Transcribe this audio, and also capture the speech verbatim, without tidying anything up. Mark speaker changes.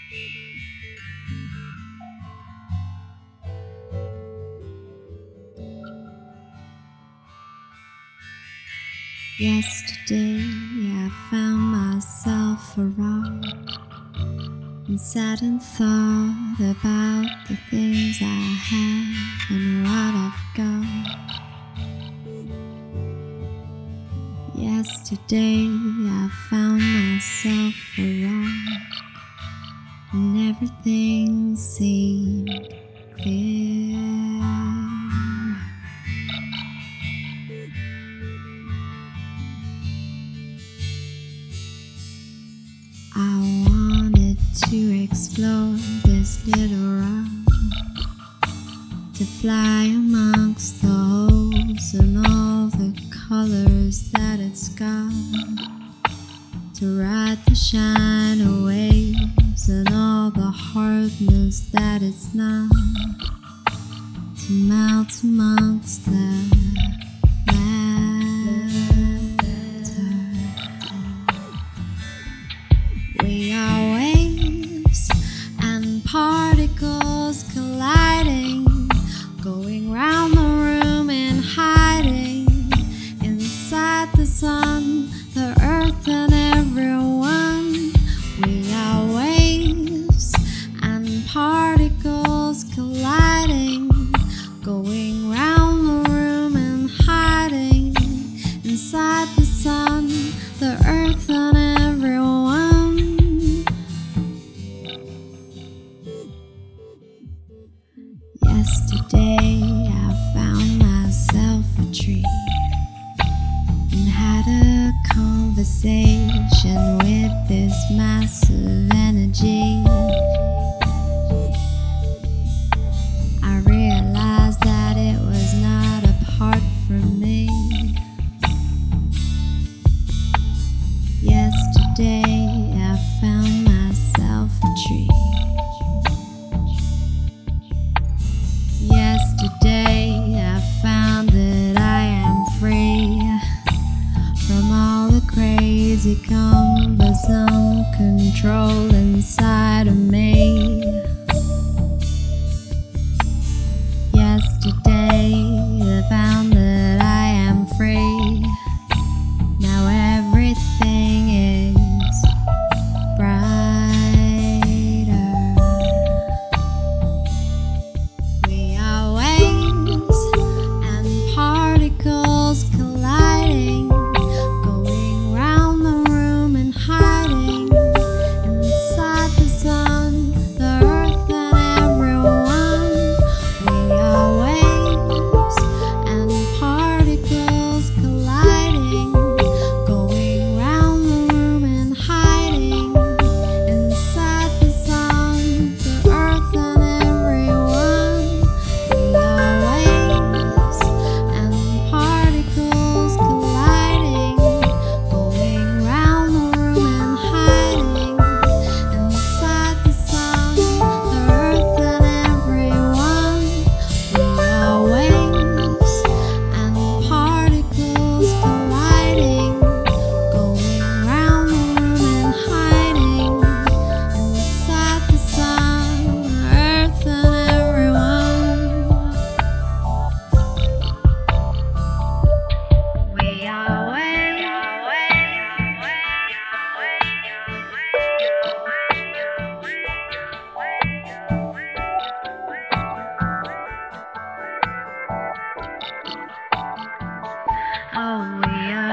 Speaker 1: Yesterday I found myself a rock and sat and thought about the things I have and what I've got. Yesterday I found myself a rock and everything seemed clear. I wanted to explore this little rock, to fly amongst the holes and all the colors that it's got, to ride the shine of waves and all the hardness that it's not, to melt amongst the we are waves and particles colliding, going round the room and hiding inside the sun, the earth and everyone. We are waves and particles colliding, going round the room and hiding inside the sun, the earth and everyone. Yesterday I found myself a tree and had a conversation with this massive energy. I realized that it was not apart from me. Yesterday I found myself a tree. Yesterday I found that I am free from all the crazy cumbersome control inside of me. Yesterday I found that I am free. Now everything is brighter. We are waves and particles colliding, going round the room and hiding inside the sun, the earth and everyone. We are waves and particles colliding, going round the room and hiding inside the sun, the earth and everyone. We are waves and particles colliding, going round the room and hiding inside the sun, the earth and everyone. We are waves and particles colliding, going round the room and hiding inside the sun, the earth and everyone. We are waves. Oh, we are